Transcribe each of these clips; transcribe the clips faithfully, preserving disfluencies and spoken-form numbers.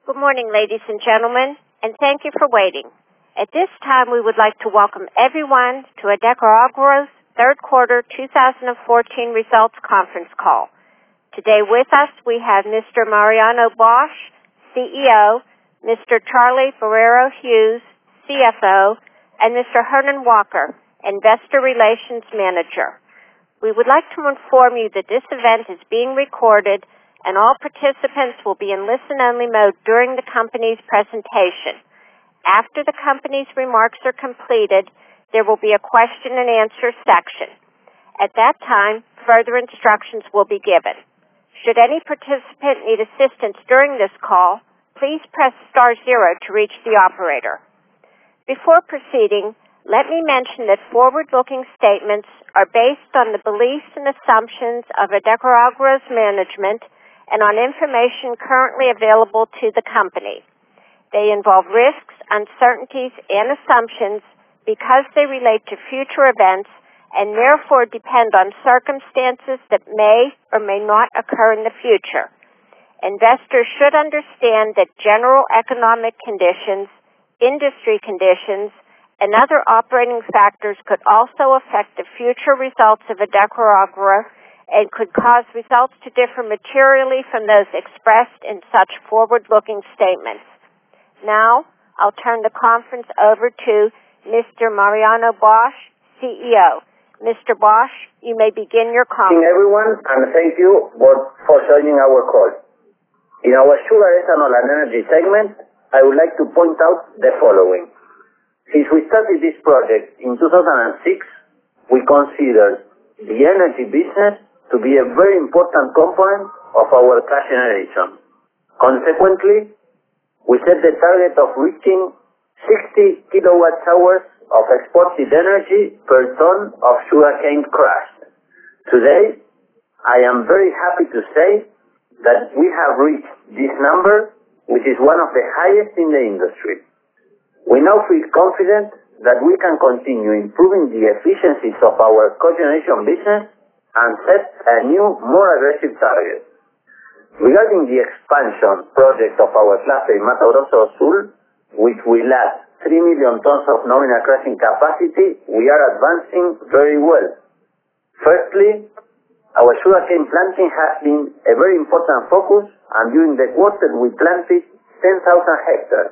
Good morning, ladies and gentlemen, and thank you for waiting. At this time, we would like to welcome everyone to Adecoagro's third quarter two thousand fourteen results conference call. Today with us, we have Mister Mariano Bosch, C E O, Mister Charlie Ferrero Hughes, C F O, and Mister Hernan Walker, Investor Relations Manager. We would like to inform you that this event is being recorded and all participants will be in listen-only mode during the company's presentation. After the company's remarks are completed, there will be a question and answer section. At that time, further instructions will be given. Should any participant need assistance during this call, please press star zero to reach the operator. Before proceeding, let me mention that forward-looking statements are based on the beliefs and assumptions of Adecoagro's management and on information currently available to the company. They involve risks, uncertainties, and assumptions because they relate to future events and therefore depend on circumstances that may or may not occur in the future. Investors should understand that general economic conditions, industry conditions, and other operating factors could also affect the future results of Adecoagro and could cause results to differ materially from those expressed in such forward-looking statements. Now, I'll turn the conference over to Mister Mariano Bosch, C E O. Mister Bosch, you may begin your conference. Good morning, everyone, and thank you for, for joining our call. In our sugar, ethanol, and energy segment, I would like to point out the following. Since we started this project in two thousand six, we considered the energy business to be a very important component of our cash generation. Consequently, we set the target of reaching sixty kilowatt hours of exported energy per ton of sugarcane crushed. Today, I am very happy to say that we have reached this number, which is one of the highest in the industry. We now feel confident that we can continue improving the efficiencies of our cogeneration business and set a new, more aggressive target. Regarding the expansion project of our cluster in Mato Grosso do Sul, which will add three million tons of nominal crushing capacity, we are advancing very well. Firstly, our sugarcane planting has been a very important focus, and during the quarter we planted ten thousand hectares,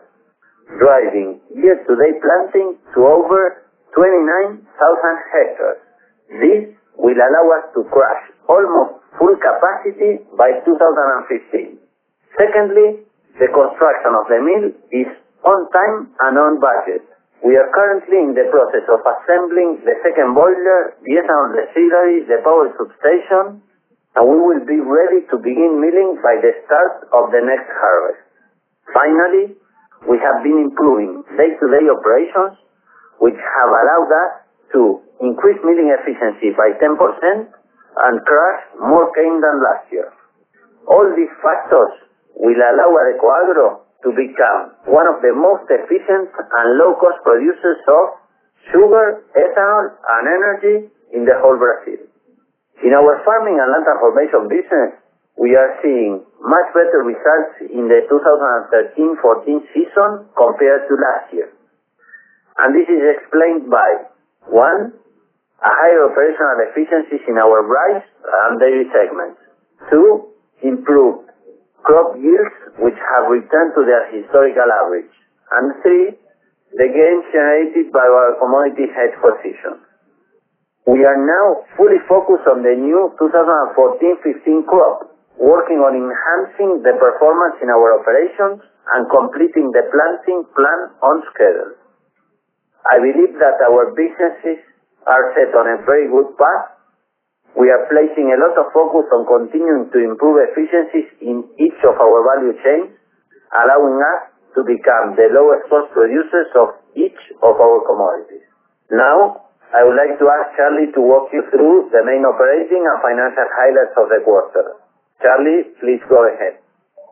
driving year-to-date planting to over twenty-nine thousand hectares. This will allow us to crush almost full capacity by two thousand fifteen. Secondly, the construction of the mill is on time and on budget. We are currently in the process of assembling the second boiler, the ethanol distillery, the power substation, and we will be ready to begin milling by the start of the next harvest. Finally, we have been improving day-to-day operations, which have allowed us to increase milling efficiency by ten percent and crush more cane than last year. All these factors will allow Adecoagro to become one of the most efficient and low-cost producers of sugar, ethanol, and energy in the whole Brazil. In our farming and land transformation business, we are seeing much better results in the two thousand thirteen fourteen season compared to last year. And this is explained by, one, a higher operational efficiencies in our rice and dairy segments. Two, improved crop yields, which have returned to their historical average. And three, the gains generated by our commodity hedge position. We are now fully focused on the new two thousand fourteen fifteen crop, working on enhancing the performance in our operations and completing the planting plan on schedule. I believe that our businesses are set on a very good path. We are placing a lot of focus on continuing to improve efficiencies in each of our value chains, allowing us to become the lowest cost producers of each of our commodities. Now, I would like to ask Charlie to walk you through the main operating and financial highlights of the quarter. Charlie, please go ahead.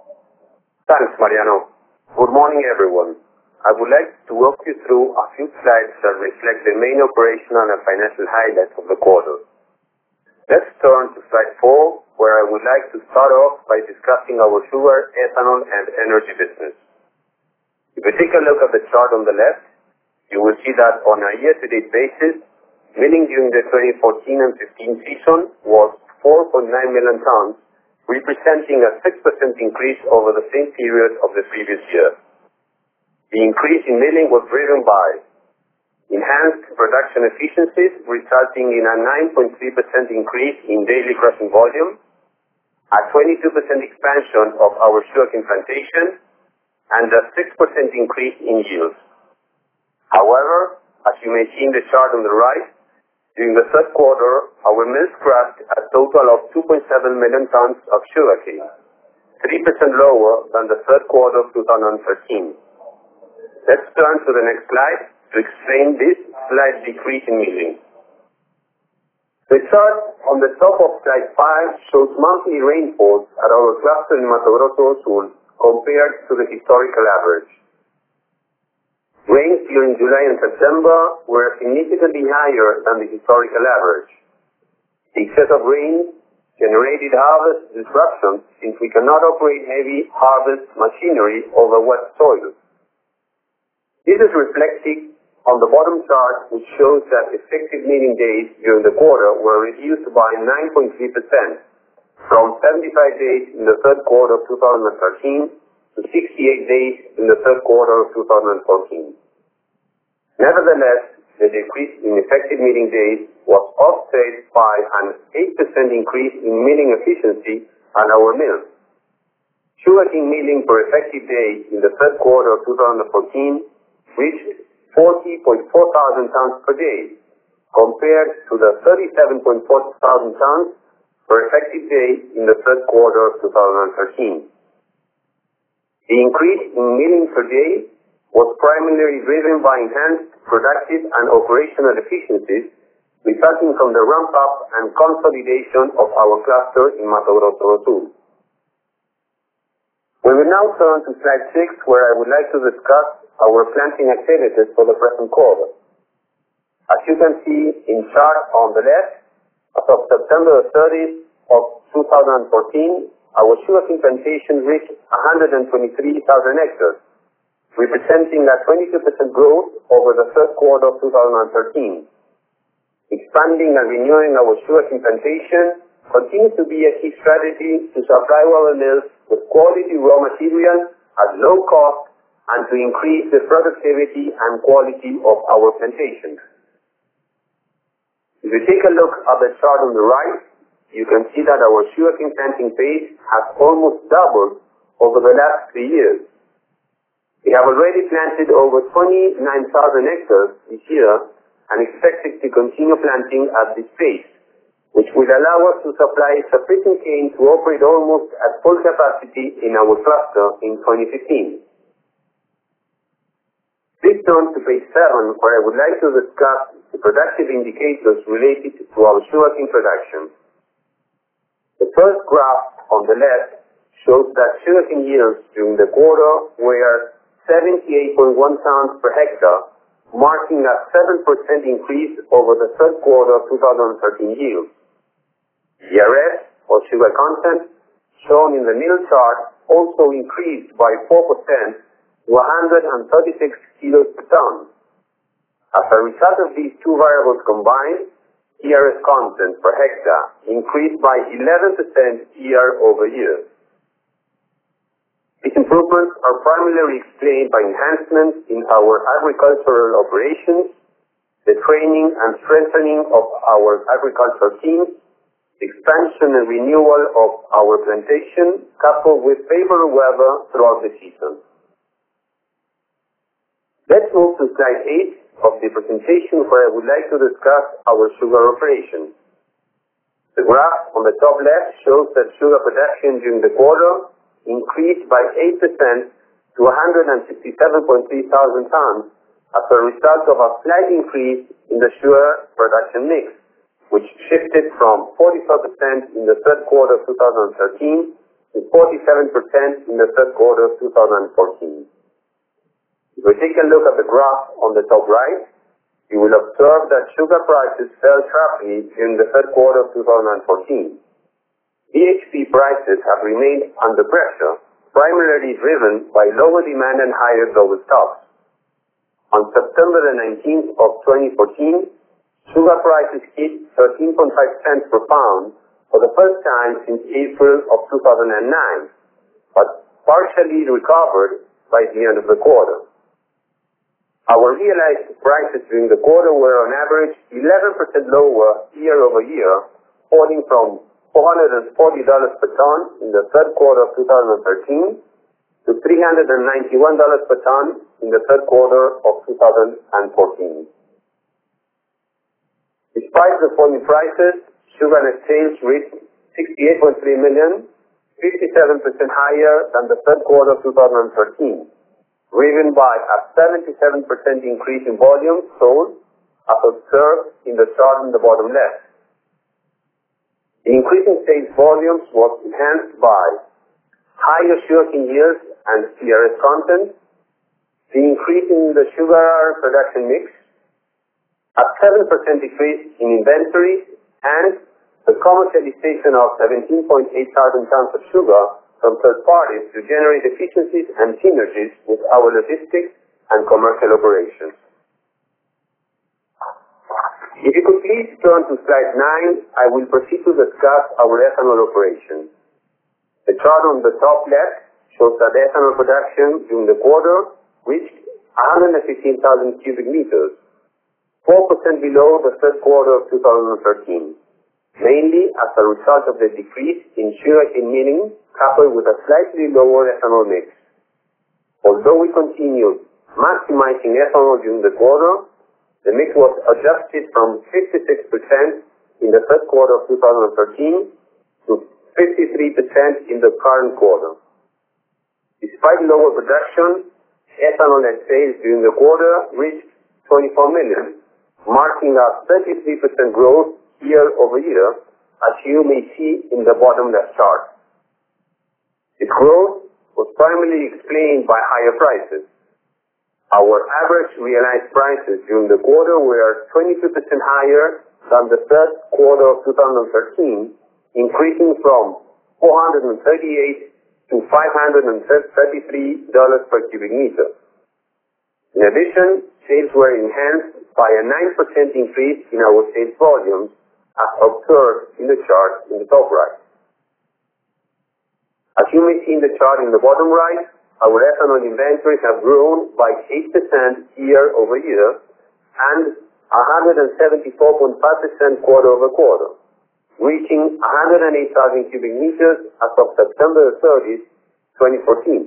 Thanks, Mariano. Good morning, everyone. I would like to walk you through a few slides that reflect the main operational and financial highlights of the quarter. Let's turn to slide four, where I would like to start off by discussing our sugar, ethanol, and energy business. If you take a look at the chart on the left, you will see that on a year-to-date basis, milling during the twenty fourteen and fifteen season was four point nine million tons, representing a six percent increase over the same period of the previous year. The increase in milling was driven by enhanced production efficiencies, resulting in a nine point three percent increase in daily crushing volume, a twenty-two percent expansion of our sugarcane plantation, and a six percent increase in yields. However, as you may see in the chart on the right, during the third quarter, our mills crushed a total of two point seven million tons of sugarcane, three percent lower than the third quarter of two thousand thirteen. Let's turn to the next slide to explain this slight decrease in milling. The chart on the top of slide five shows monthly rainfalls at our cluster in Mato Grosso do Sul compared to the historical average. Rains during July and September were significantly higher than the historical average. The excess of rain generated harvest disruptions since we cannot operate heavy harvest machinery over wet soil. This is reflected on the bottom chart, which shows that effective milling days during the quarter were reduced by nine point three percent, from seventy-five days in the third quarter of two thousand thirteen to sixty-eight days in the third quarter of two thousand fourteen. Nevertheless, the decrease in effective milling days was offset by an eight percent increase in milling efficiency at our mills. Sugarcane milling per effective day in the third quarter of two thousand fourteen reached forty point four thousand tons per day, compared to the thirty-seven point four thousand tons per effective day in the third quarter of two thousand thirteen. The increase in milling per day was primarily driven by enhanced productive and operational efficiencies resulting from the ramp-up and consolidation of our cluster in Mato Grosso do Sul. We will now turn to slide six, where I would like to discuss our planting activities for the present quarter. As you can see in chart on the left, as of September thirtieth of two thousand fourteen, our sugarcane plantation reached one hundred twenty-three thousand hectares, representing a twenty-two percent growth over the third quarter of two thousand thirteen. Expanding and renewing our sugarcane plantation continues to be a key strategy to supply our mills with quality raw material at low cost and to increase the productivity and quality of our plantation. If you take a look at the chart on the right, you can see that our sugarcane planting pace has almost doubled over the last three years. We have already planted over twenty-nine thousand hectares this year and expect to continue planting at this pace, which will allow us to supply sufficient cane to operate almost at full capacity in our cluster in twenty fifteen. Please turn to page seven, where I would like to discuss the productive indicators related to our sugarcane production. The first graph on the left shows that sugarcane yields during the quarter were seventy-eight point one tons per hectare, marking a seven percent increase over the third quarter of two thousand thirteen yield. D R S, or sugar content, shown in the middle chart, also increased by four percent to one hundred thirty-six kilos per ton. As a result of these two variables combined, D R S content per hectare increased by eleven percent year over year. These improvements are primarily explained by enhancements in our agricultural operations, the training and strengthening of our agricultural teams, expansion and renewal of our plantation, coupled with favorable weather throughout the season. Let's move to slide eight of the presentation, where I would like to discuss our sugar operations. The graph on the top left shows that sugar production during the quarter increased by eight percent to one hundred sixty-seven point three thousand tons as a result of a slight increase in the sugar production mix, which shifted from forty-four percent in the third quarter of two thousand thirteen to forty-seven percent in the third quarter of two thousand fourteen. If we take a look at the graph on the top right, you will observe that sugar prices fell sharply during the third quarter of two thousand fourteen. V H P prices have remained under pressure, primarily driven by lower demand and higher global stocks. On September the nineteenth of twenty fourteen, sugar prices hit thirteen point five cents per pound for the first time since April of two thousand nine, but partially recovered by the end of the quarter. Our realized prices during the quarter were on average eleven percent lower year over year, falling from four hundred forty dollars per ton in the third quarter of two thousand thirteen to three hundred ninety-one dollars per ton in the third quarter of two thousand fourteen. Despite the falling prices, sugar net sales reached sixty-eight point three million, fifty-seven percent higher than the third quarter of two thousand thirteen, driven by a seventy-seven percent increase in volume sold, as observed in the chart on the bottom left. The increase in sales volumes was enhanced by higher sugarcane yields and C R S content, the increase in the sugar production mix, a seven percent decrease in inventories, and the commercialization of seventeen point eight thousand tons of sugar from third parties to generate efficiencies and synergies with our logistics and commercial operations. If you could please turn to slide nine, I will proceed to discuss our ethanol operations. The chart on the top left shows that ethanol production during the quarter reached one hundred fifteen thousand cubic meters, four percent below the third quarter of two thousand thirteen, mainly as a result of the decrease in sugarcane milling coupled with a slightly lower ethanol mix. Although we continued maximizing ethanol during the quarter, the mix was adjusted from fifty-six percent in the third quarter of two thousand thirteen to fifty-three percent in the current quarter. Despite lower production, ethanol net sales during the quarter reached twenty-four million, marking a thirty-three percent growth year over year, as you may see in the bottom left chart. This growth was primarily explained by higher prices. Our average realized prices during the quarter were twenty-two percent higher than the third quarter of two thousand thirteen, increasing from four hundred thirty-eight to five hundred thirty-three dollars per cubic meter. In addition, sales were enhanced by a nine percent increase in our sales volumes, as observed in the chart in the top right. As you may see in the chart in the bottom right, our ethanol inventories have grown by eight percent year over year and one hundred seventy-four point five percent quarter over quarter, reaching one hundred eight thousand cubic meters as of September thirtieth, twenty fourteen.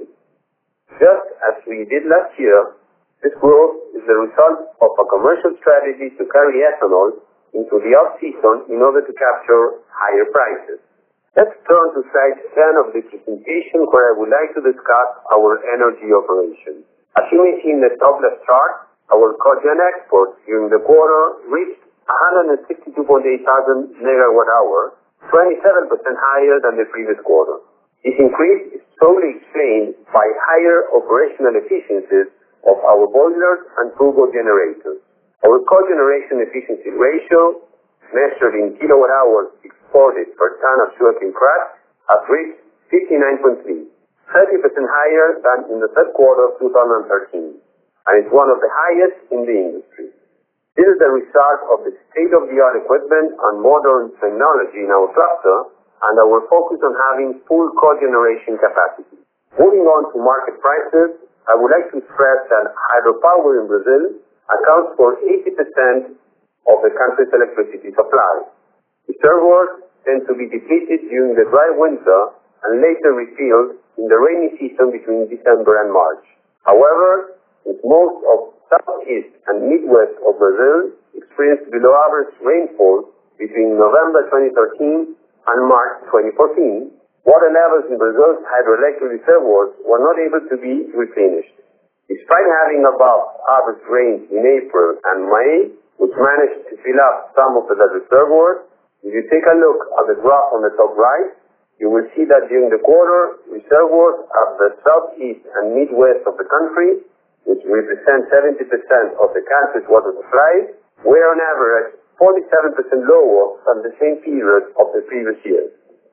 Just as we did last year, this growth is the result of a commercial strategy to carry ethanol into the off-season in order to capture higher prices. Let's turn to slide ten of the presentation, where I would like to discuss our energy operations. As you may see in the top left chart, our cogen exports during the quarter reached one hundred sixty-two point eight thousand megawatt hours, twenty-seven percent higher than the previous quarter. This increase is solely explained by higher operational efficiencies of our boilers and turbo generators. Our cogeneration efficiency ratio, measured in kilowatt hours exported per ton of sugarcane crush, has reached fifty-nine point three, thirty percent higher than in the third quarter of two thousand thirteen, and is one of the highest in the industry. This is the result of the state-of-the-art equipment and modern technology in our cluster and our focus on having full cogeneration capacity. Moving on to market prices, I would like to stress that hydropower in Brazil accounts for eighty percent of the country's electricity supply. Reservoirs tend to be depleted during the dry winter and later refilled in the rainy season between December and March. However, since most of southeast and midwest of Brazil experienced below average rainfall between November twenty thirteen and March twenty fourteen, water levels in Brazil's hydroelectric reservoirs were not able to be replenished. Despite having above average rains in April and May, which managed to fill up some of the reservoirs, if you take a look at the graph on the top right, you will see that during the quarter, reservoirs of the southeast and midwest of the country, which represent seventy percent of the country's water supply, were on average forty-seven percent lower than the same period of the previous year.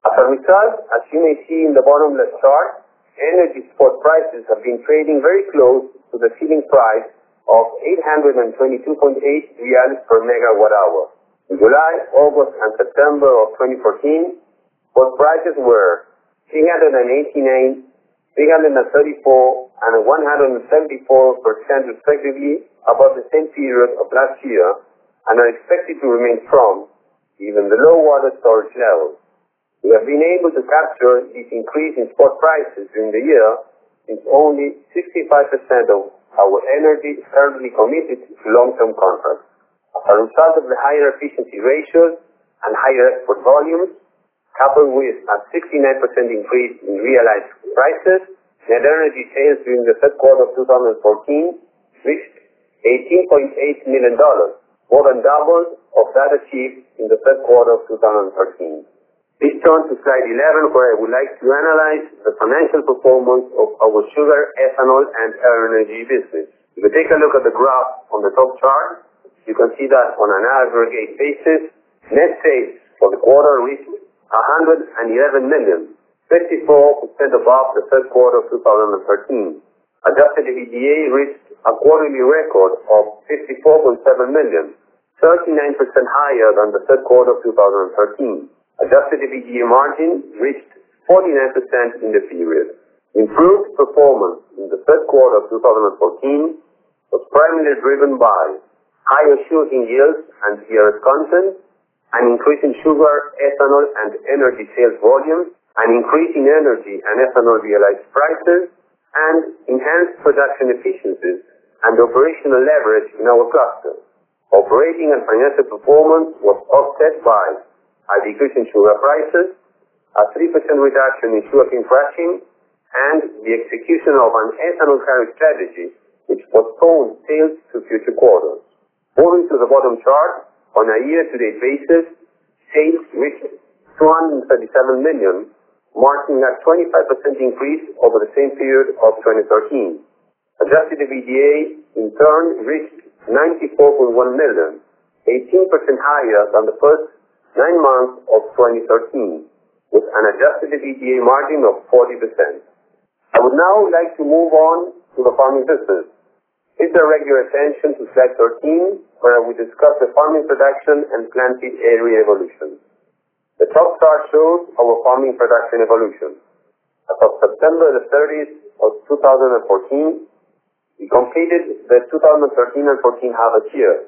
As a result, as you may see in the bottom left chart, energy spot prices have been trading very close to the ceiling price of eight hundred twenty-two point eight reals per megawatt hour. In July, August, and September of twenty fourteen, spot prices were three hundred eighty-nine, three hundred thirty-four, and one hundred seventy-four percent respectively above the same period of last year, and are expected to remain strong, given the low water storage levels. We have been able to capture this increase in spot prices during the year, since only sixty-five percent of our energy is currently committed to long-term contracts. As a result of the higher efficiency ratios and higher export volumes, coupled with a sixty-nine percent increase in realized prices, net energy sales during the third quarter of two thousand fourteen reached eighteen point eight million dollars, more than double of that achieved in the third quarter of two thousand thirteen. Please turn to slide eleven, where I would like to analyze the financial performance of our sugar, ethanol, and energy business. If you take a look at the graph on the top chart, you can see that on an aggregate basis, net sales for the quarter reached one hundred eleven million, fifty-four percent above the third quarter of two thousand thirteen. Adjusted EBITDA reached a quarterly record of fifty-four point seven million, thirty-nine percent higher than the third quarter of two thousand thirteen. Adjusted EBITDA margin reached forty-nine percent in the period. Improved performance in the third quarter of two thousand fourteen was primarily driven by higher sugarcane yields and C R S content, an increase in sugar, ethanol, and energy sales volumes, an increase in energy and ethanol realized prices, and enhanced production efficiencies and operational leverage in our cluster. Operating and financial performance was offset by a decrease in sugar prices, a three percent reduction in sugarcane crushing, and the execution of an ethanol carry strategy which postponed sales to future quarters. Moving to the bottom chart, on a year-to-date basis, sales reached two hundred thirty-seven million, marking a twenty-five percent increase over the same period of twenty thirteen. Adjusted EBITDA, in turn, reached ninety-four point one million, eighteen percent higher than the first nine months of twenty thirteen, with an adjusted EBITDA margin of forty percent. I would now like to move on to the farming business. Please direct your attention to slide thirteen, where we discuss the farming production and planted area evolution. The top chart shows our farming production evolution. As of September the thirtieth of two thousand fourteen, we completed the two thousand thirteen and fourteen harvest year.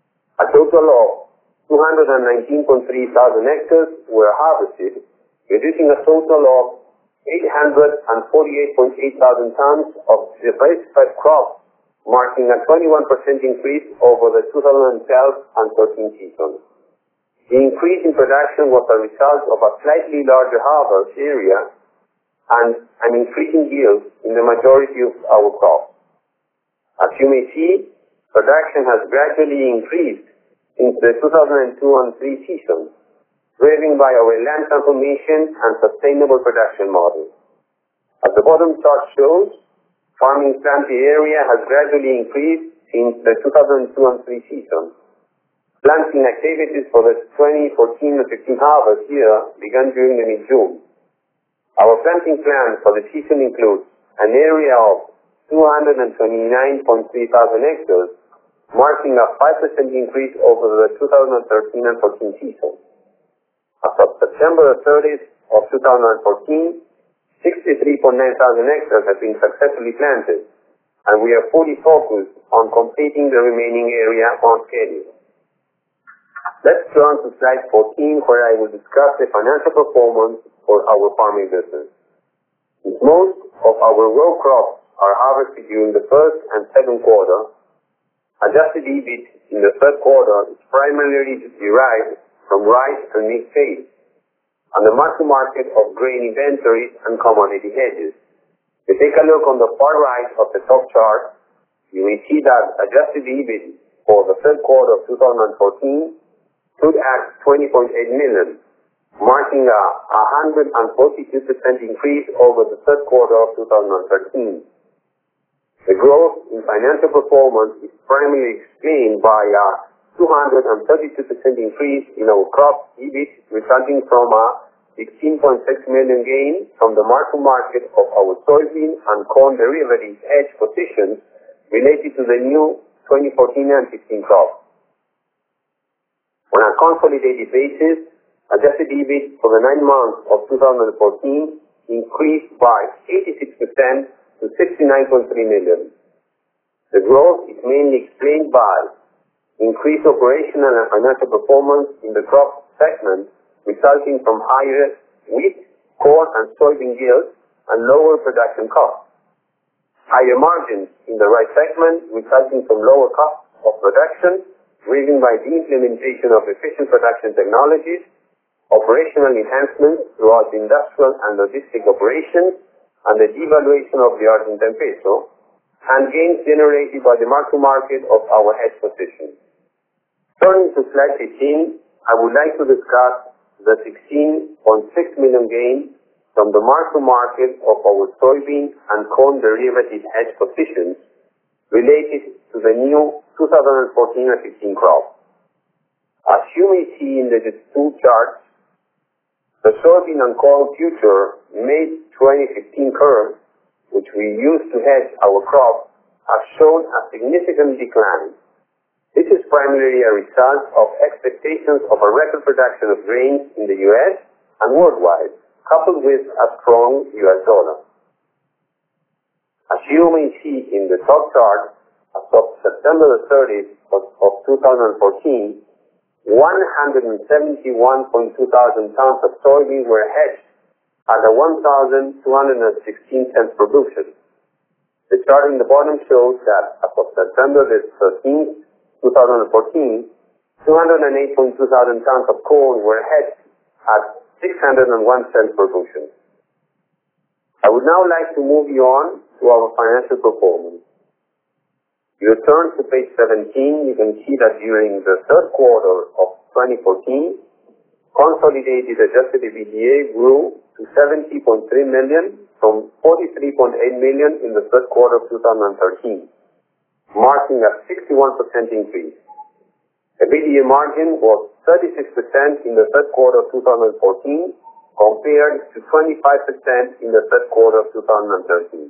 A total of two hundred nineteen point three thousand hectares were harvested, producing a total of eight hundred forty-eight point eight thousand tons of diversified crops, marking a twenty-one percent increase over the two thousand twelve and thirteen season. The increase in production was a result of a slightly larger harvest area and an increasing yield in the majority of our crops. As you may see, production has gradually increased since the two thousand two and three season, driven by our land transformation and sustainable production model. As the bottom chart shows, farming planted area has gradually increased since the two thousand two and three season. Planting activities for the twenty fourteen and fifteen harvest year began during the mid-June. Our planting plan for the season includes an area of two hundred twenty-nine point three thousand hectares, marking a five percent increase over the two thousand thirteen and fourteen season. As of September thirtieth of two thousand fourteen, sixty-three point nine thousand hectares have been successfully planted, and we are fully focused on completing the remaining area on schedule. Let's turn to slide fourteen, where I will discuss the financial performance for our farming business. Since most of our row crops are harvested during the first and second quarter, adjusted E B I T in the third quarter is primarily derived from rice and mixed sales, and the mark-to-market of grain inventories and commodity hedges. If you take a look on the far right of the top chart, you may see that adjusted E B I T for the third quarter of two thousand fourteen stood at twenty point eight million, marking a one hundred forty-two percent increase over the third quarter of two thousand thirteen. The growth in financial performance is primarily explained by a two hundred thirty-two percent increase in our crop E B I T, resulting from a sixteen point six million gain from the mark-to-market of our soybean and corn derivatives hedge positions related to the new twenty fourteen and fifteen crop. On a consolidated basis, adjusted E B I T for the nine months of two thousand fourteen increased by eighty-six percent to sixty-nine point three million. The growth is mainly explained by increased operational and financial performance in the crop segment, resulting from higher wheat, corn, and soybean yields and lower production costs. Higher margins in the rice segment, resulting from lower costs of production, driven by the implementation of efficient production technologies, operational enhancements throughout the industrial and logistic operations, and the devaluation of the Argentine peso, and gains generated by the mark-to-market of our hedge positions. Turning to slide fifteen, I would like to discuss the sixteen point six million gain from the mark-to-market of our soybean and corn derivative hedge positions related to the new two thousand fourteen and fifteen crop. As you may see in the two charts, the soybean and corn future May twenty fifteen curve, which we use to hedge our crop, have shown a significant decline. This is primarily a result of expectations of a record production of grains in the U S and worldwide, coupled with a strong U S dollar. As you may see in the top chart, as of September thirtieth of, of two thousand fourteen, one hundred seventy-one point two thousand tons of soybeans were hedged at a one thousand two hundred sixteen cents per bushel. The chart in the bottom shows that as of September thirteenth, two thousand fourteen, two hundred eight point two thousand tons of corn were hedged at six hundred one cents per bushel. I would now like to move you on to our financial performance. If you turn to page seventeen, you can see that during the third quarter of twenty fourteen, consolidated adjusted EBITDA grew to seventy point three million from forty-three point eight million in the third quarter of two thousand thirteen, marking a sixty-one percent increase. EBITDA margin was thirty-six percent in the third quarter of two thousand fourteen compared to twenty-five percent in the third quarter of two thousand thirteen.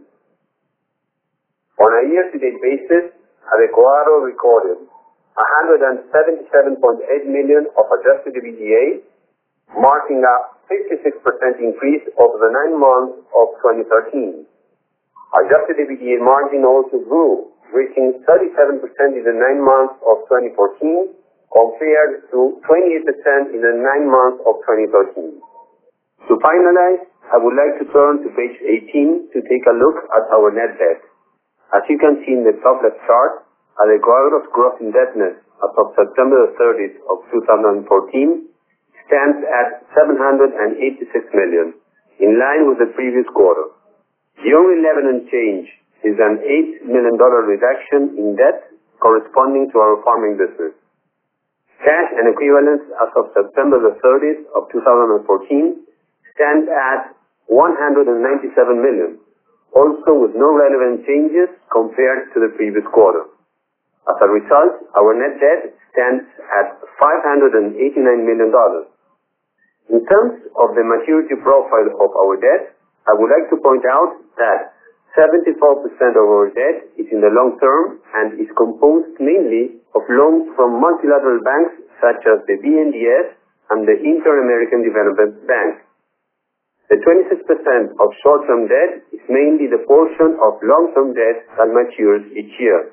On a year-to-date basis, Adecoagro recorded one hundred seventy-seven point eight million of adjusted EBITDA, marking a fifty-six percent increase over the nine months of twenty thirteen. Adjusted EBITDA margin also grew, reaching thirty-seven percent in the nine months of twenty fourteen compared to twenty-eight percent in the nine months of twenty thirteen. To finalize, I would like to turn to page eighteen to take a look at our net debt. As you can see in the top left chart, Adecoagro's gross indebtedness as of September thirtieth of two thousand fourteen stands at seven hundred eighty-six million, in line with the previous quarter. The only relevant change is an eight million dollars reduction in debt corresponding to our farming business. Cash and equivalents as of September thirtieth of two thousand fourteen stand at one hundred ninety-seven million, also with no relevant changes compared to the previous quarter. As a result, our net debt stands at five hundred eighty-nine million dollars. In terms of the maturity profile of our debt, I would like to point out that seventy-four percent of our debt is in the long term and is composed mainly of loans from multilateral banks such as the B N D S and the Inter-American Development Bank. The twenty-six percent of short-term debt is mainly the portion of long-term debt that matures each year.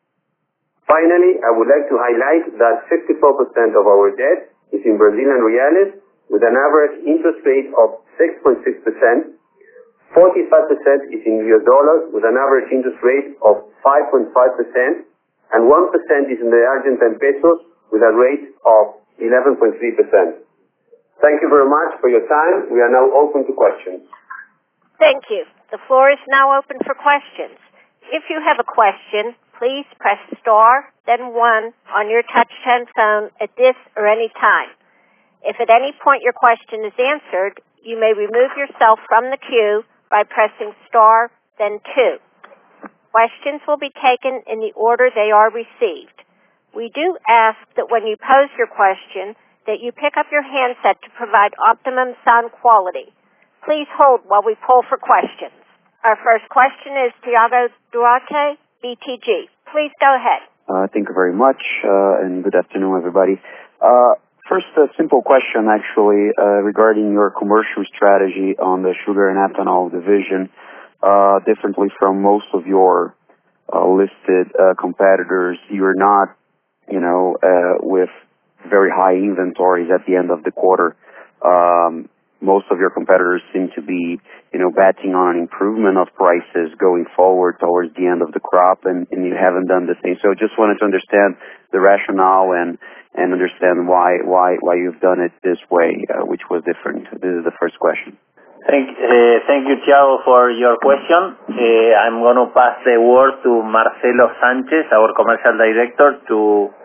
Finally, I would like to highlight that fifty-four percent of our debt is in Brazilian reales with an average interest rate of six point six percent, forty-five percent is in U S dollars with an average interest rate of five point five percent, and one percent is in the Argentine pesos with a rate of eleven point three percent. Thank you very much for your time. We are now open to questions. Thank you. The floor is now open for questions. If you have a question, please press star, then one on your touch-tone phone at this or any time. If at any point your question is answered, you may remove yourself from the queue by pressing star, then two. Questions will be taken in the order they are received. We do ask that when you pose your question, that you pick up your handset to provide optimum sound quality. Please hold while we poll for questions. Our first question is Thiago Duarte, B T G. Please go ahead. Uh, thank you very much, uh, and good afternoon, everybody. Uh, first, a simple question, actually, uh, regarding your commercial strategy on the sugar and ethanol division. Uh, differently from most of your uh, listed uh, competitors, you're not, you know, uh, with very high inventories at the end of the quarter. Um, most of your competitors seem to be, you know, betting on an improvement of prices going forward towards the end of the crop, and, and you haven't done the same. So just wanted to understand the rationale and, and understand why, why, why you've done it this way, uh, which was different. This is the first question. Thank, uh, thank you, Thiago, for your question. Uh, I'm going to pass the word to Marcelo Sanchez, our commercial director, to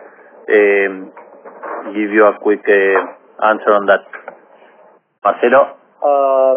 um, give you a quick uh, answer on that. Marcelo? Uh,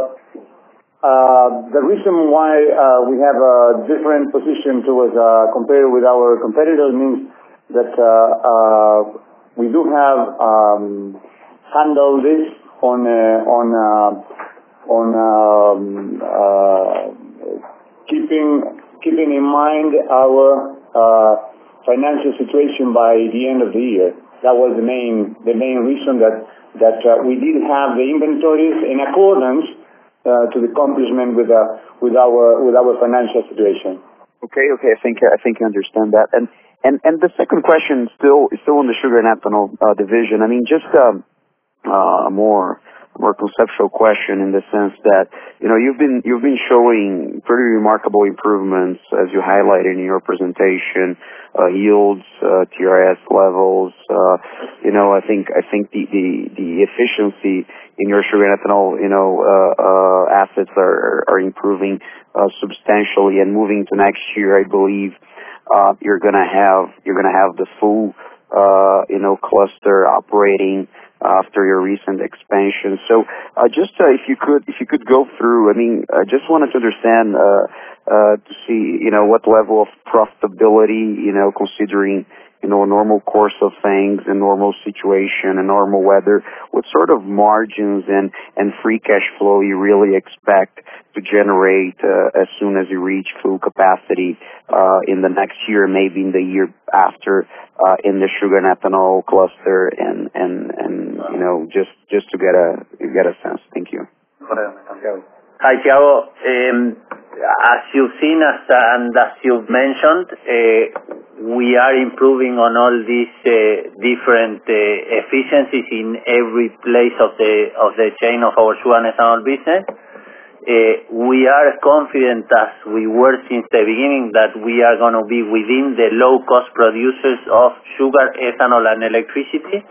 uh, the reason why uh, we have a different position towards uh, compared with our competitors means that uh, uh, we do have um, handled this on uh, on uh, on um, uh, keeping keeping in mind our uh, financial situation by the end of the year. That was the main the main reason that that uh, we did have the inventories in accordance uh, to the accomplishment with uh, with our with our financial situation. Okay, okay, I think I think you understand that. And and and the second question still is still on the sugar and ethanol uh, division. I mean, just um, uh, more. more conceptual question in the sense that, you know, you've been you've been showing pretty remarkable improvements as you highlighted in your presentation, uh, yields, uh, T R S levels. Uh, you know, I think I think the, the, the efficiency in your sugar and ethanol, you know, uh, uh, assets are are improving uh, substantially. And moving to next year, I believe uh, you're gonna have you're gonna have the full uh, you know cluster operating after your recent expansion. So uh, just uh, if you could if you could go through, I mean, I just wanted to understand uh, uh, to see, you know, what level of profitability, you know, considering, you know, a normal course of things, a normal situation, a normal weather, what sort of margins and, and free cash flow you really expect to generate uh, as soon as you reach full capacity uh, in the next year, maybe in the year after, uh, in the sugar and ethanol cluster, and, and, and you know, just, just to get a get a sense. Thank you. Hi, Thiago. Um, as you've seen as, and as you've mentioned, uh, we are improving on all these uh, different uh, efficiencies in every place of the of the chain of our sugar and ethanol business. Uh, we are confident, as we were since the beginning, that we are going to be within the low-cost producers of sugar, ethanol, and electricity.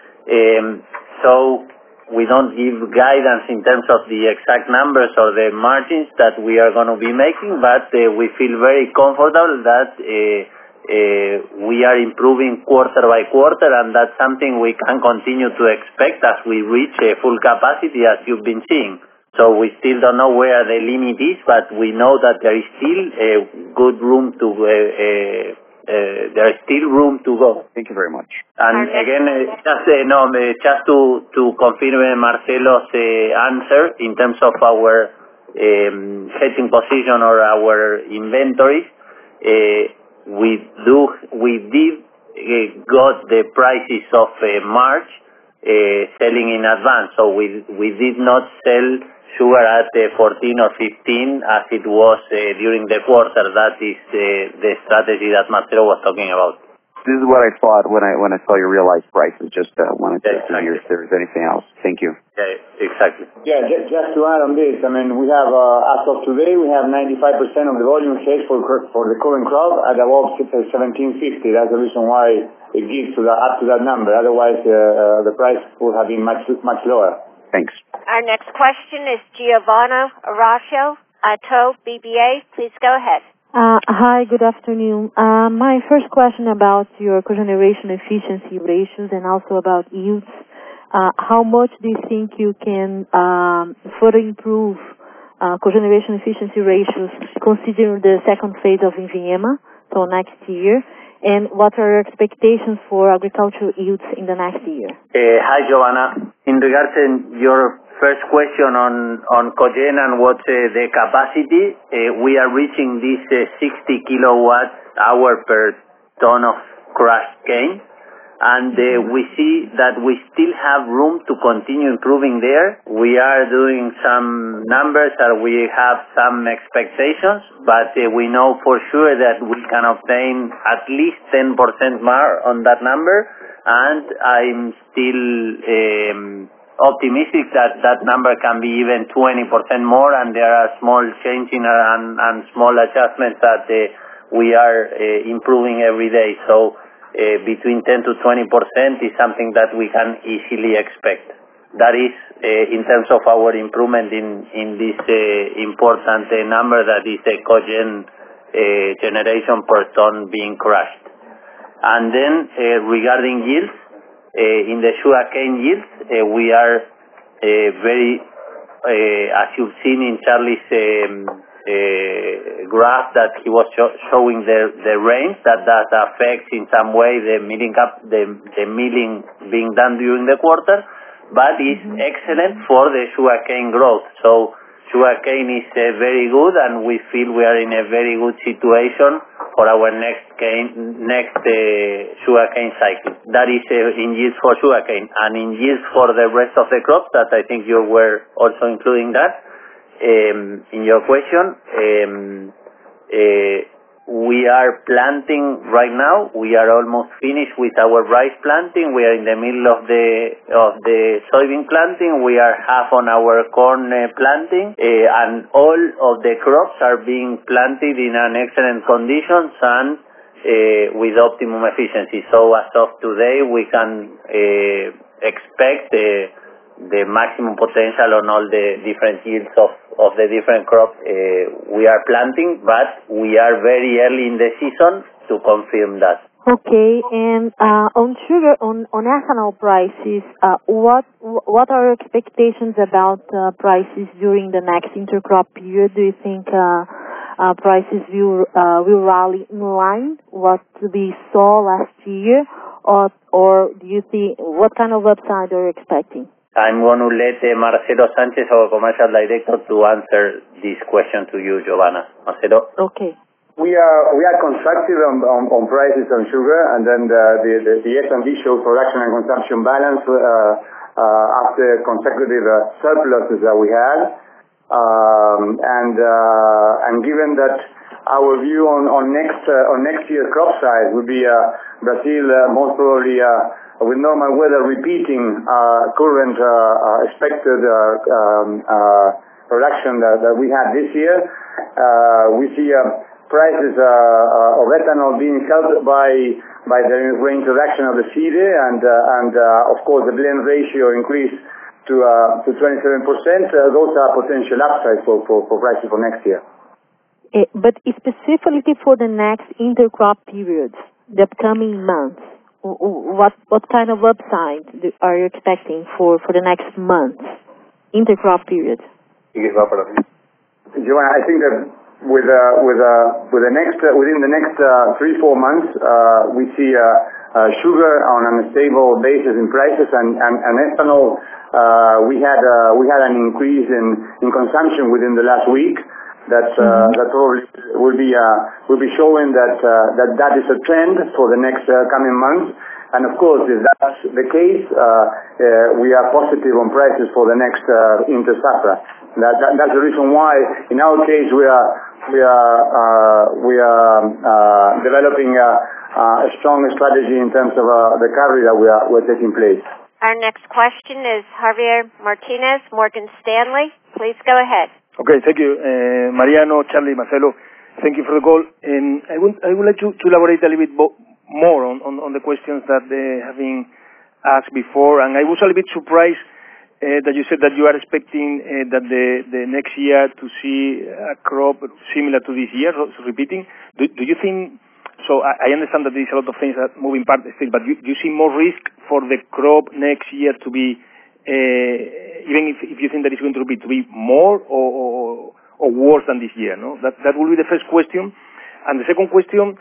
Um, so we don't give guidance in terms of the exact numbers or the margins that we are going to be making, but uh, we feel very comfortable that uh, uh, we are improving quarter by quarter, and that's something we can continue to expect as we reach uh, full capacity, as you've been seeing. So we still don't know where the limit is, but we know that there is still a good room to, uh, uh, uh, there is still room to go. Thank you very much. And again, uh, just uh, no, uh, just to to confirm Marcelo's uh, answer in terms of our um, hedging position or our inventories, uh, we do we did uh, got the prices of uh, March uh, selling in advance, so we we did not sell sugar at uh, fourteen or fifteen as it was uh, during the quarter. That is uh, the strategy that Marcelo was talking about. This is what I thought when I when I saw your realized prices. Just uh, wanted to Yeah, exactly. hear if there was anything else. Thank you. Yeah, exactly. Yeah, just, just to add on this, I mean, we have, uh, as of today, we have ninety-five percent of the volume hedged for for the current crop at above seventeen fifty. That's the reason why it gives to the, up to that number. Otherwise, uh, uh, the price would have been much much lower. Thanks. Our next question is Giovanna Aracio, Ito, B B A. Please go ahead. Uh, hi, good afternoon. Uh, my first question about your cogeneration efficiency ratios and also about yields. Uh, how much do you think you can um, further improve uh, cogeneration efficiency ratios considering the second phase of Ivinhema, so next year? and what are your expectations for agricultural yields in the next year? Uh, hi, Giovanna. In regards to your first question on, on cogen and what's uh, the capacity, uh, we are reaching this uh, sixty kilowatt hour per ton of crushed cane. And uh, we see that we still have room to continue improving there. We are doing some numbers and we have some expectations, but uh, we know for sure that we can obtain at least ten percent more on that number, and I'm still um, optimistic that that number can be even twenty percent more, and there are small changes and, and small adjustments that uh, we are uh, improving every day. So Uh, between ten to twenty percent is something that we can easily expect. That is uh, in terms of our improvement in, in this uh, important uh, number that is the cogen uh, generation per ton being crushed. And then uh, regarding yields, uh, in the sugarcane yields, uh, we are uh, very, uh, as you've seen in Charlie's um, Uh, graph that he was show, showing the the range that that affects in some way the milling up the the milling being done during the quarter, but is mm-hmm. excellent for the sugarcane growth. So sugarcane is uh, very good, and we feel we are in a very good situation for our next cane next uh, sugarcane cycle. That is uh, in yields for sugarcane, and in yields for the rest of the crops. That I think you were also including that. Um, in your question, um, uh, we are planting right now. We are almost finished with our rice planting. We are in the middle of the of the soybean planting. We are half on our corn uh, planting, uh, and all of the crops are being planted in an excellent conditions and uh, with optimum efficiency. So as of today, we can uh, expect Uh, the maximum potential on all the different yields of, of the different crops uh, we are planting, but we are very early in the season to confirm that. Okay, and uh, on sugar, on, on ethanol prices, uh, what what are your expectations about uh, prices during the next intercrop period? Do you think uh, uh, prices will uh, will rally in line what we saw last year, or or do you see what kind of upside are you expecting? I'm going to let uh, Marcelo Sanchez, our commercial director, to answer this question to you, Giovanna. Marcelo? Okay. We are we are constructive on, on, on prices on sugar, and then the the, the, the S and D shows production and consumption balance uh, uh, after consecutive uh, surpluses that we had, um, and uh, and given that our view on on next uh, on next year's crop size would be uh, Brazil uh, most probably. Uh, with normal weather repeating uh, current uh, uh, expected uh, um, uh, production that, that we had this year, uh, we see uh, prices uh, uh, of ethanol being helped by by the reintroduction of the C I D E and uh, and uh, of course the blend ratio increase to uh, to twenty-seven percent. Uh, those are potential upsides for, for, for prices for next year. Uh, but specifically for the next intercrop periods, the upcoming months. What what kind of upside are you expecting for, for the next month, intercrop period? Giovanna, I think that with uh, with uh, with the next uh, within the next uh, three four months, uh, we see uh, uh, sugar on a stable basis in prices, and and, and ethanol. Uh, we had uh, we had an increase in, in consumption within the last week. That uh, mm-hmm. that probably will be uh, will be showing that uh, that that is a trend for the next uh, coming months. And of course, if that's the case, uh, uh, we are positive on prices for the next uh, inter-safra. That, that that's the reason why, in our case, we are we are uh, we are uh, developing a, a strong strategy in terms of uh, the recovery that we are we're taking place. Our next question is Javier Martinez, Morgan Stanley. Please go ahead. Okay, thank you, uh, Mariano, Charlie, Marcelo. Thank you for the call. And I would I would like to, to elaborate a little bit bo- more on, on, on the questions that they have been asked before. And I was a little bit surprised uh, that you said that you are expecting uh, that the, the next year to see a crop similar to this year, so repeating. Do, do you think? So I, I understand that there is a lot of things that moving part still, but you, you see more risk for the crop next year to be. Uh, even if, if you think that it's going to be to be more or, or, or worse than this year, no? That that will be the first question. And the second question,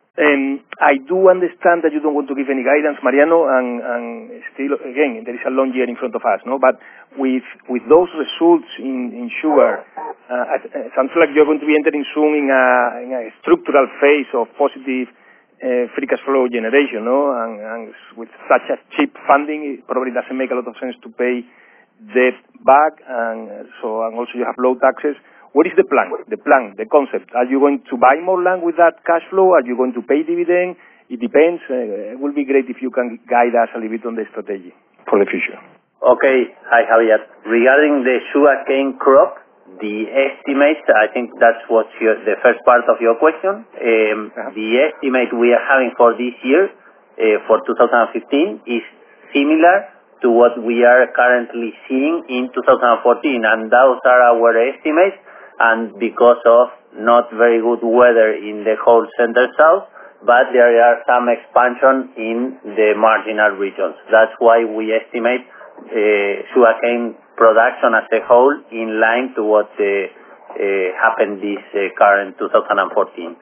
Um, I do understand that you don't want to give any guidance, Mariano, and, and still, again, there is a long year in front of us, no? But with with those results in, in sugar, uh, it sounds like you're going to be entering soon in a, in a structural phase of positive uh, free cash flow generation, no? And, and with such a cheap funding, it probably doesn't make a lot of sense to pay debt back, and so and also you have low taxes. What is the plan, the plan, the concept? Are you going to buy more land with that cash flow? Are you going to pay dividend? It depends. Uh, it would be great if you can guide us a little bit on the strategy for the future. Okay. Hi, Javier. Regarding the sugarcane crop, the estimates, I think that's what your, the first part of your question. Um, uh-huh. The estimate we are having for this year, uh, for two thousand fifteen, is similar to what we are currently seeing in two thousand fourteen, and those are our estimates. And because of not very good weather in the whole center south, but there are some expansion in the marginal regions. That's why we estimate uh, sugarcane production as a whole in line to what uh, uh, happened this uh, current two thousand fourteen.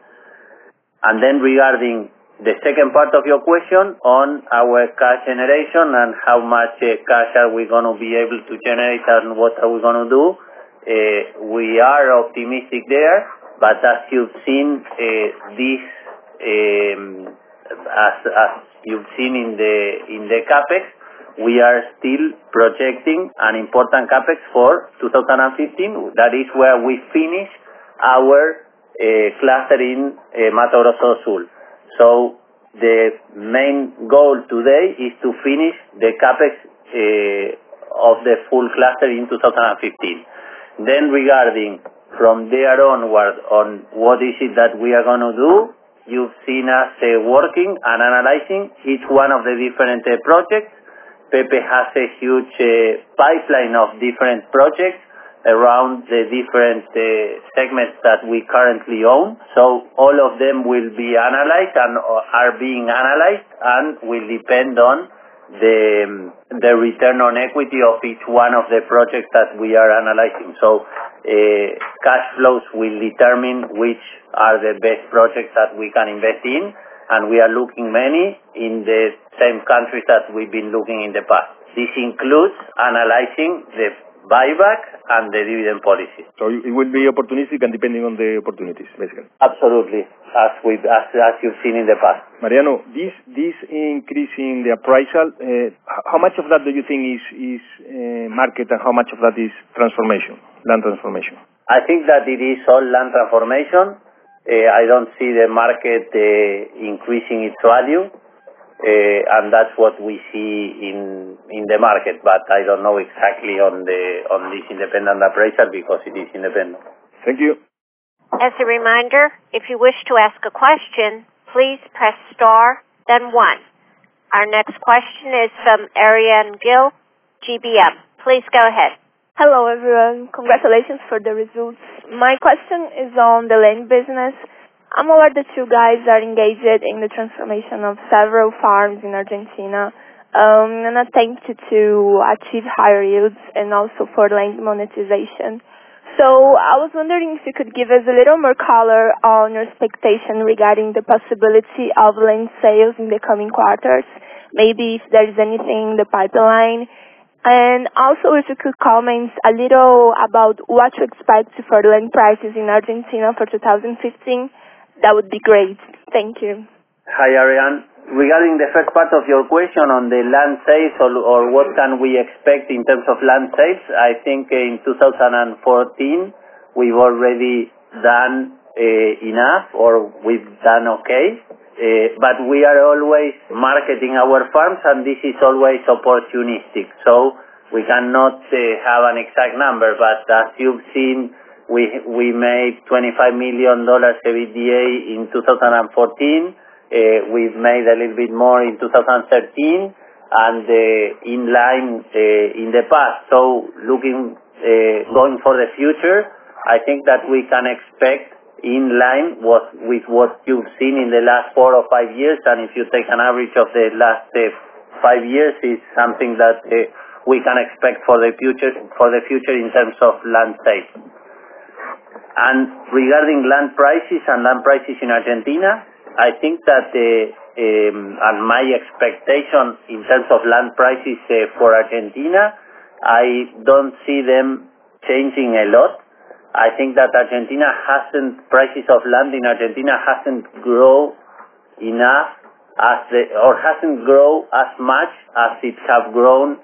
And then regarding the second part of your question on our cash generation and how much uh, cash are we going to be able to generate and what are we going to do, Uh, we are optimistic there, but as you've seen, uh, this um, as as you've seen in the in the capex, we are still projecting an important capex for two thousand fifteen. That is where we finish our uh, cluster in uh, Mato Grosso do Sul. So the main goal today is to finish the capex uh, of the full cluster in two thousand fifteen. Then regarding from there onward on what is it that we are going to do, you've seen us uh, working and analyzing each one of the different uh, projects. Pepe has a huge uh, pipeline of different projects around the different uh, segments that we currently own. So all of them will be analyzed and are being analyzed and will depend on the um, the return on equity of each one of the projects that we are analyzing. So uh, cash flows will determine which are the best projects that we can invest in, and we are looking many in the same countries that we've been looking in the past. This includes analyzing the buyback and the dividend policy. So it will be opportunistic and depending on the opportunities, basically. Absolutely, as we as, as you've seen in the past. Mariano, this this increase in the appraisal, uh, how much of that do you think is is uh, market and how much of that is transformation, land transformation? I think that it is all land transformation. Uh, I don't see the market uh, increasing its value. Uh, and that's what we see in in the market, but I don't know exactly on the on this independent appraisal because it is independent. Thank you. As a reminder, if you wish to ask a question, please press star, then one. Our next question is from Ariane Gill, G B M. Please go ahead. Hello, everyone. Congratulations for the results. My question is on the land business. I'm aware that you guys are engaged in the transformation of several farms in Argentina, um, and attempted to achieve higher yields and also for land monetization. So I was wondering if you could give us a little more color on your expectation regarding the possibility of land sales in the coming quarters, maybe if there is anything in the pipeline. And also if you could comment a little about what you expect for land prices in Argentina for two thousand fifteen. That would be great. Thank you. Hi, Ariane. Regarding the first part of your question on the land sales or, or what can we expect in terms of land sales, I think in two thousand fourteen we've already done uh, enough or we've done okay. Uh, but we are always marketing our farms and this is always opportunistic. So we cannot uh, have an exact number, but as you've seen, We we made twenty-five million dollars E B I T D A in two thousand fourteen. Uh, we've made a little bit more in two thousand thirteen, and uh, in line uh, in the past. So looking uh, going for the future, I think that we can expect in line with, with what you've seen in the last four or five years. And if you take an average of the last uh, five years, it's something that uh, we can expect for the future for the future in terms of land sales. And regarding land prices and land prices in Argentina, I think that uh, um, and my expectation in terms of land prices uh, for Argentina, I don't see them changing a lot. I think that Argentina hasn't, prices of land in Argentina hasn't grown enough as the, or hasn't grown as much as it have grown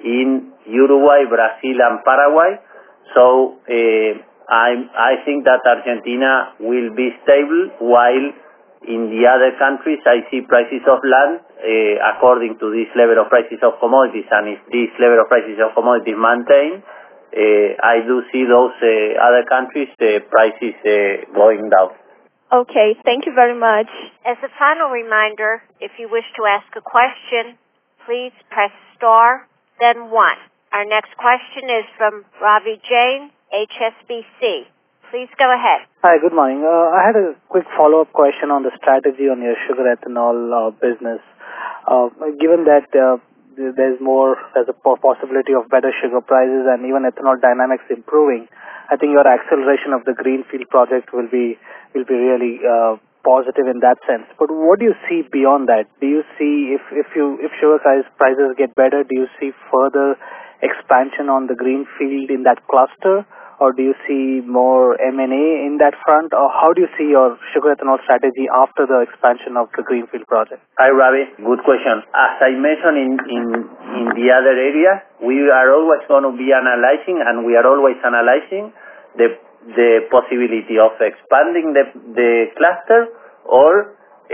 in Uruguay, Brazil and Paraguay. So uh, I, I think that Argentina will be stable, while in the other countries I see prices of land uh, according to this level of prices of commodities, and if this level of prices of commodities maintain, uh, I do see those uh, other countries uh, prices uh, going down. Okay, thank you very much. As a final reminder, if you wish to ask a question, please press star, then one. Our next question is from Ravi Jain, H S B C. Please go ahead. Hi, good morning. Uh, I had a quick follow-up question on the strategy on your sugar ethanol uh, business. Uh, given that uh, there's more, there's a possibility of better sugar prices and even ethanol dynamics improving, I think your acceleration of the Greenfield project will be will be really uh, positive in that sense. But what do you see beyond that? Do you see, if if you if sugar prices get better, do you see further expansion on the Greenfield in that cluster? Or do you see more M and A in that front? Or how do you see your sugar ethanol strategy after the expansion of the Greenfield project? Hi, Ravi. Good question. As I mentioned in, in, in the other area, we are always going to be analyzing, and we are always analyzing the, the possibility of expanding the, the cluster or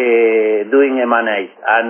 uh, doing M and A. And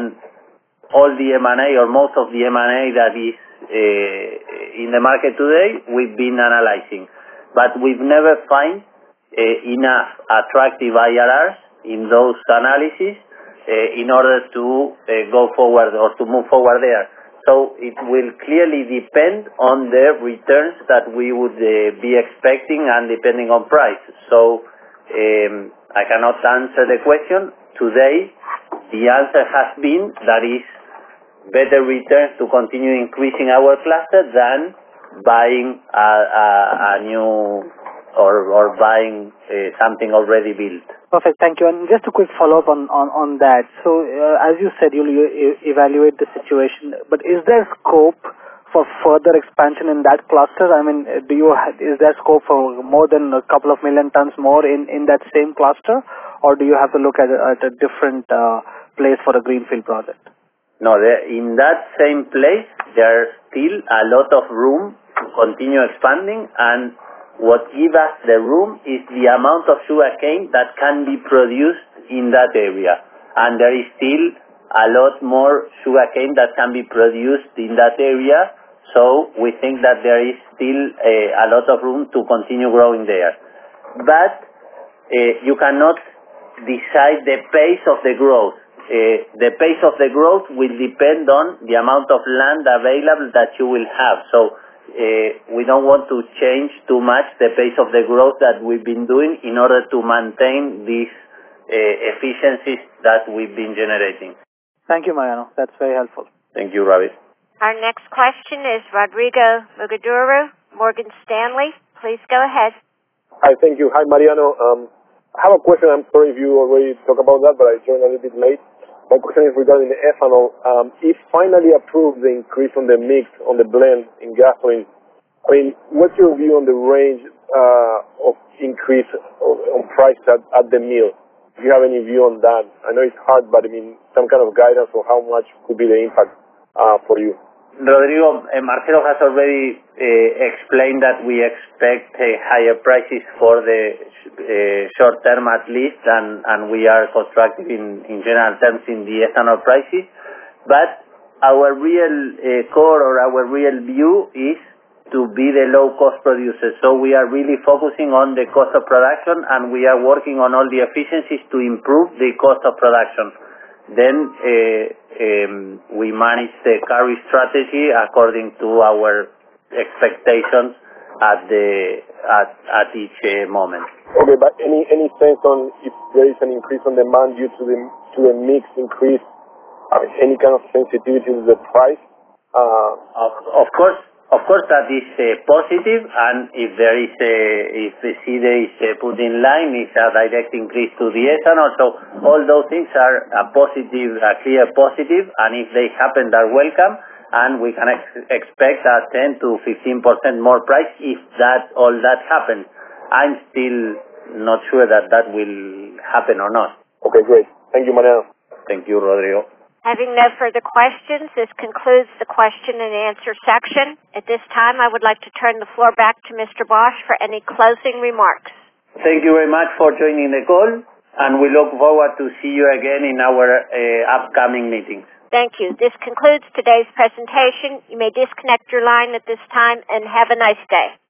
all the M and A, or most of the M and A that is uh, in the market today, we've been analyzing. But we've never found uh, enough attractive I R Rs in those analyses uh, in order to uh, go forward or to move forward there. So it will clearly depend on the returns that we would uh, be expecting, and depending on price. So um, I cannot answer the question. Today, the answer has been that is better returns to continue increasing our cluster than buying a, a, a new or, or buying uh, something already built. Perfect, thank you. And just a quick follow-up on, on, on that. So uh, as you said, you'll you evaluate the situation, but is there scope for further expansion in that cluster? I mean, do you is there scope for more than a couple of million tons more in, in that same cluster, or do you have to look at a, at a different uh, place for a Greenfield project? No, there, in that same place, there's still a lot of room to continue expanding, and what gives us the room is the amount of sugarcane that can be produced in that area. And there is still a lot more sugarcane that can be produced in that area, so we think that there is still a, a lot of room to continue growing there. But uh, you cannot decide the pace of the growth. Uh, the pace of the growth will depend on the amount of land available that you will have. So uh, we don't want to change too much the pace of the growth that we've been doing in order to maintain these uh, efficiencies that we've been generating. Thank you, Mariano. That's very helpful. Thank you, Ravi. Our next question is Rodrigo Mugaduro, Morgan Stanley. Please go ahead. Hi, thank you. Hi, Mariano. Um, I have a question. I'm sorry if you already talked about that, but I joined a little bit late. My question is regarding the ethanol. Um, if finally approved the increase on the mix, on the blend in gasoline, I mean, what's your view on the range uh, of increase on, on price at, at the mill? Do you have any view on that? I know it's hard, but I mean, some kind of guidance on how much could be the impact uh, for you. Rodrigo, uh, Marcelo has already uh, explained that we expect uh, higher prices for the uh, short term at least, and, and we are constructive in, in general terms in the ethanol prices. But our real uh, core or our real view is to be the low-cost producers. So we are really focusing on the cost of production, and we are working on all the efficiencies to improve the cost of production. Then uh, um, we manage the carry strategy according to our expectations at the at, at each uh, moment. Okay, but any any sense on if there is an increase on demand due to the to a mix increase, uh, any kind of sensitivity to the price? Uh, of, of course, Of course, that is uh, positive, and if there is a, if the C D is uh, put in line, it's a direct increase to the ethanol. So all those things are a positive, a clear positive, and if they happen, they're welcome, and we can ex- expect a ten to fifteen percent more price if that all that happens. I'm still not sure that that will happen or not. Okay, great. Thank you, Mariano. Thank you, Rodrigo. Having no further questions, this concludes the question and answer section. At this time, I would like to turn the floor back to Mister Bosch for any closing remarks. Thank you very much for joining the call, and we look forward to see you again in our uh, upcoming meetings. Thank you. This concludes today's presentation. You may disconnect your line at this time, and have a nice day.